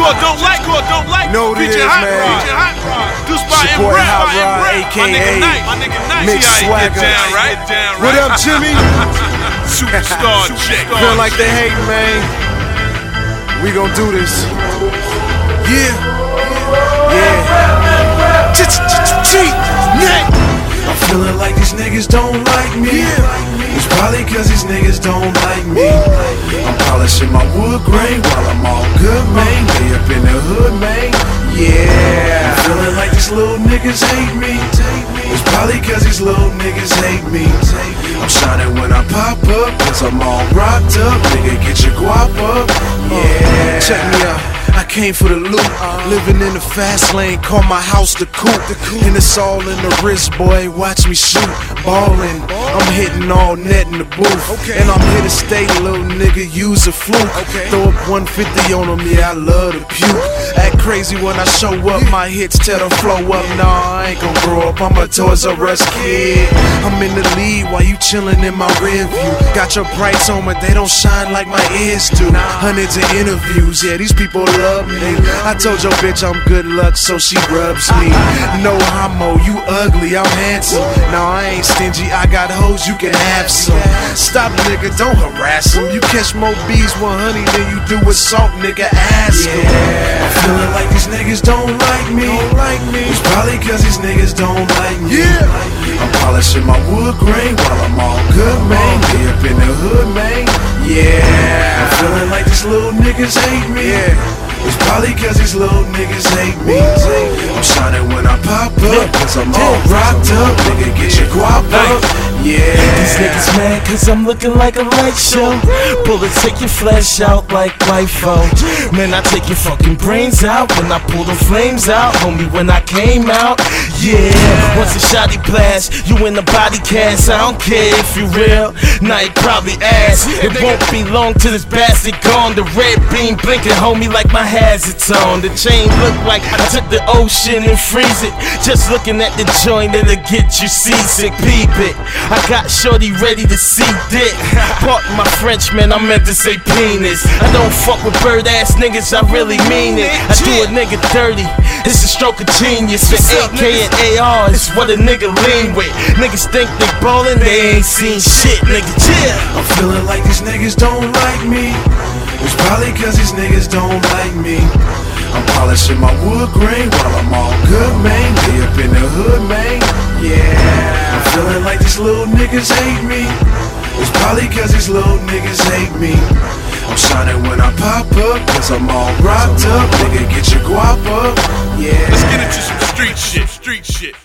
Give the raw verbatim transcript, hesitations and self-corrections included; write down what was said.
or don't like or don't like. Know what it is, Hot man. Rod. Hot Rod. Do spot It's and your boy rap. Hot Rod, A K A my nigga Knight. My nigga Knight. Mix See how he Swagger. get down, right? Down, right? What up, Jimmy? Superstar chick. Feel like they hating, man. We gon' do this. Yeah. Yeah. Cheat. I'm feeling like these niggas don't like me. It's probably cause these niggas don't like me. I'm polishing my wood grain while I'm all good, man. Way up in the hood, man. Yeah. I'm feeling like these little niggas hate me. It's probably cause these little niggas hate me. I'm shining when I pop up, cause I'm all rocked up. Nigga, get your guap up. Yeah. Check me out. I came for the loot, living in the fast lane, call my house the coupe. And it's all in the wrist, boy, watch me shoot. Ballin', I'm hitting all net in the booth. And I'm here to stay, little nigga, use a fluke. Throw up one fifty on them, yeah, I love the puke. Act crazy when I show up, my hits tell the flow up. Nah, I ain't gon' grow up, I'm a Toys R Us kid. I'm in the lead while you chillin' in my rear view. Got your brights on, but they don't shine like my ears do. Hundreds of interviews, yeah, these people love me. I told your bitch I'm good luck, so she rubs me. No homo, you ugly, I'm handsome. Nah, I ain't stingy, I got hoes, you can have some. Stop, nigga, don't harass them. You catch more bees with honey than you do with salt, nigga, ask them. Yeah. I'm feeling like these niggas don't like me. It's probably cause these niggas don't like me. I'm polishing my wood grain while I'm all good, man. Way up in the hood, man. Yeah. I'm feeling like these little niggas hate me. It's probably cause these little niggas hate me. I'm shining when I pop up, cause I'm all rocked up. Nigga, get your guap up. Yeah. These niggas mad cause I'm looking like a light show. Bullet take your flesh out like Life-O. Man, I take your fucking brains out when I pull the flames out. Homie, when I came out, yeah. Once a shotty blast, you in the body cast. I don't care if you real, now you probably ass. It won't be long till this bastard gone. The red beam blinking, homie, like my hazards on. The chain look like I took the ocean and freeze it. Just looking at the joint, it'll get you seasick. Peep it, I got shorty ready to see dick. Pardon my French, man, I meant to say penis. I don't fuck with bird ass niggas, I really mean it. I do a nigga dirty, it's a stroke of genius. For A K and A R, it's what a nigga lean with. Niggas think they ballin', they ain't seen shit, nigga, chill. I'm feeling like these niggas don't like me. It's probably cause these niggas don't like me. I'm polishing my wood grain while I'm all good, man. Way up in the hood, man. Yeah. I'm feeling like these little niggas hate me. It's probably cause these little niggas hate me. I'm shining when I pop up, cause I'm all rocked up. Nigga, get your guap up. Yeah. Let's get into some street shit. Street shit.